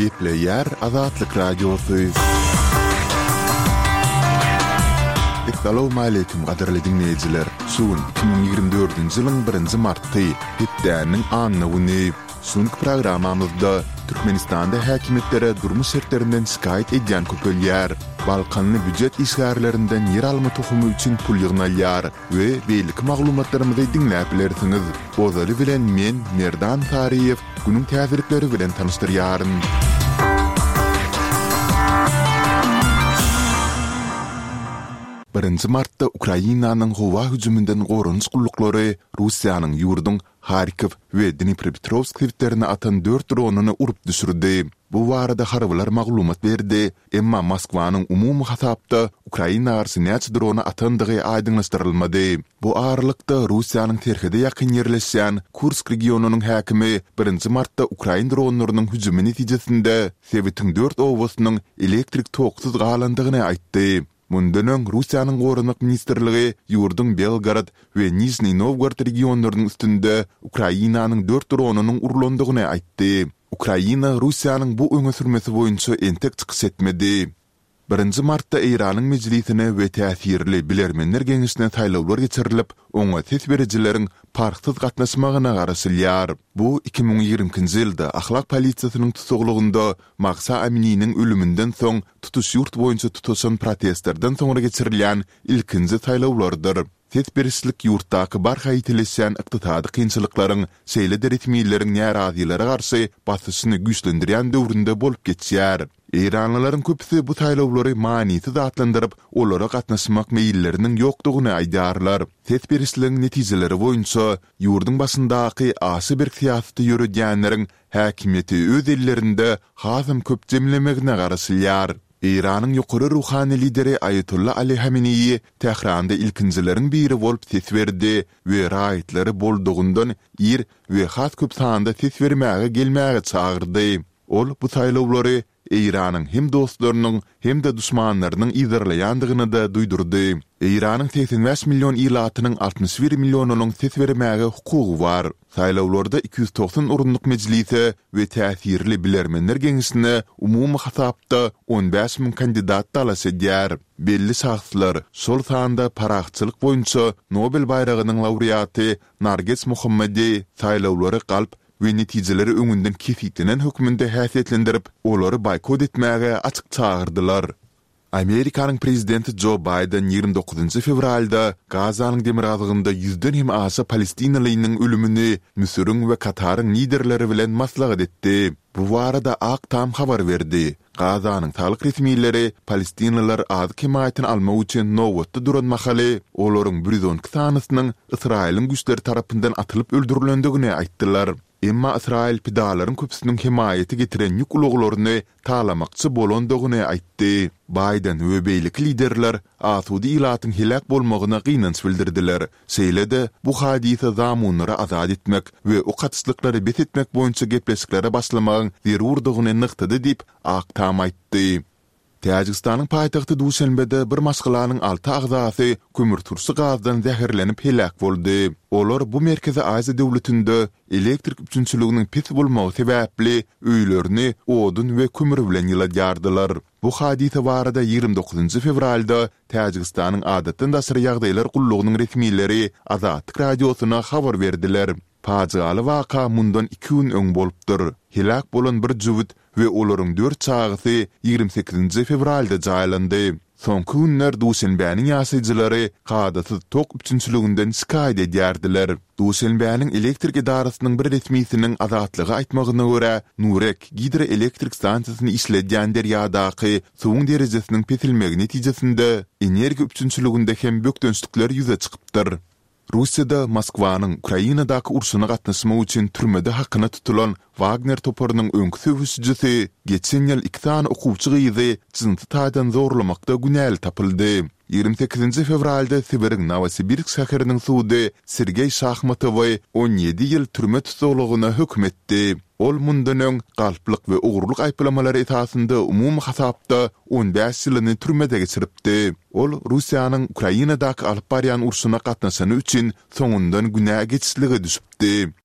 Gepleyer Azatlık Radyosu. Assalamu alaykum qadarly dinleyijiler. Suun 2024-nji ýylyň 1-nji marty hepdäniň anlygyny sunuk programamyzda Türkmenistanda häkimetlere durmuş şertlerinden şikayet edýän köpelýär. Balkanly büdjet işgärlerinden yer alma tohumy üçin pul ýygnalýar we beýlik maglumatlarymyzy dinläp bilersiňiz. Ozary bilen men Merdan Tariýew günüň täzirikleri bilen tanışdyrýaryn. 1 martda Ukrainanyň howa hüjümünden gorunç gullukları Russiýanyň ýurdun Harkiv we Dnipropetrovsk şäherlerini atan 4 dronunu urup düşürdi. Bu barada harbylar maglumat berdi, emma Moskwanyň umumy hasapda Ukraina garşy näçe dronu atandygy aýdynlaşdyrylmady. Bu aralykda Russiýanyň terhide ýakyn ýerleşýän Kursk regionunyň häkimi 1 martda Ukraina dronlarynyň hüjümi netijesinde Sevetin 4 owasynyň elektrik toksuz galandygyny aýtdy. Mundan Russiýanyň Gorunlyk Ministrligi ýurdun Belgrad we Nizhny Novgorod regionlarynyň üstünde Ukrainanyň 4 dronunyň urulandygyny aýtdy. Ukraina Russiýanyň bu öňe sürmesi boýunça entek çykyş etmedi. 1 martda Iranyň mejlisine we täsirli bilermenler geňişine taýlawlar geçirilip, oňa ses berijileriň parksyz gatnaşmagyna garaşylýar. Bu 2020-nji ýylda ahlak polisiýasynyň tutuklygynda Mahsa Amini'niň ölümünden soň tutuş ýurt boýunça tutuşan protestlerden soňra geçirilýän ilkinji taýlawlardyr. Ses berislik ýurtdaky barha ýetileşýän ykdysady kynçylyklaryň şeýle ritmiýlerin näraziýlere garşy basyşyny güýçlendirýän döwründe bolup geçýär. İranlıların köpüsü bu taýlawlary manisiz atlandyryp, olara gatnaşmak meýilleriniň ýokdugyny aýdarlar. Ses berisligiň netijeleri boýunça ýurdun başyndaky asy bir siýasaty ýürüdýänleriň häkimiýeti öz ellerinde hazym köp jemlemegine garaşylýar. İranın ýokary ruhani lideri Ayetullah Ali Hamenei Tehranda ilkinjilerin biri bolup ses berdi we raýatlary boldugundan ir we has köp sanda ses bermäge gelmäge çagyrdy. Ol bu taýlawlary İranın hem dostlarynyň hem de düşmanlarynyň izlerleýändigini de duýdurdy. İranın 85 milyon ýylatynyň 61 milyonunyň ses bermäge hukugy bar. Taýlawlarda 290 urunlyk mejlisi we täsirli bilermenler geňişine umumy hasapda 15 000 kandidat talaş edýär. Belli şahslar şol sanda paraxçylyk boýunça Nobel baýragynyň laureaty Narges Mohammadi taýlawlary galp we netijeleri öňünden kefitinen hökmünde häsiýetlendirip, olary boykot etmäge açyk çagyrdylar. Amerikanyň prezidenti Joe Biden 29 fevralda Gazanyň demir azygynda 100den hem aşy Palestinalynyň ölümini Misiriň we Kataryň liderleri bilen maslahat etdi. Bu barada ak tam habar berdi. Gazanyň talyk resmiýetleri Palestinalılar az kemaýetini almak üçin nowatda duran mahaly olaryň 112 sanysynyň Israýlyň güýçleri tarapyndan atylyp öldürilendigini aýtdylar. Emma Israil pidalaryň köpüsiniň hemaýeti getiren ýük uluglaryny talamakçy bolandygyny aýtdy. Biden we beýlik liderler asudy ilatyň helak bolmagyna gynanç bildirdiler. Şeýle-de bu hadisa zamunlara azad etmek we o gaçlyklary bet etmek boýunça gepleşiklere başlamagyň zerurdygyny nykdydy diýip aktam aýtdy. Täjikistanyň paýtagty Duşanbede bir maşgylanyň 6 agzasy kömür tursy gazdan zäherlenip helak boldy. Olar bu Merkezi Aziýa döwletinde elektrik üçinçiliginiň pis bolmagy sebäpli öýlerini odun we kömür bilen ýyladýardylar. Bu hadisa barada 29 fevralda Täjikistanyň adatdan daşary ýagdaýlar gullugynyň resmiýetleri Azatlyk radiosyna habar berdiler. Pajaly waka mundan 2 gün öň bolupdyr. Helak bolan bir jüwit we olaryň 4 çagysy 28 fevralda jaýlandy. Soňky günler Duşanbäniň ýaşaýjylary gadaty tok üçinçiliginden şikayet edýärdiler. Duşanbäniň elektrik idarasynyň bir resmiýetiniň azatlygy aýtmagyna görä, Nurek hidroelektrik stansiýasyny işledýän derýadaky suwuň derejesiniň petilmegi netijesinde energiýa üçinçiliginde hem bökdönçlikler ýüze çykypdyr. Russiýada Moskwanyň Ukrainadaky urşuny gatnaşmak üçin türmede hakyna tutulan Wagner toparynyň öňkü söwüşçisi geçen ýyl 2 tane okuwçy gyzy jynty taýdan zorlamakda günäl tapyldy. 28 fevralda Sibirin Novosibirsk şäheriniň sudy Sergey Shakhmatowy 17 ýyl türme tutulugyna hökm etdi. Ol mundan öň galplyk we ugurlyk aýplamalary esasynda umumy hasapda 15 ýylyny türmede geçiripdi. Ol Russiýanyň Ukrainadaky alyp barýan urşuna gatnaşany üçin soňundan günä geçisligi düşüpdi.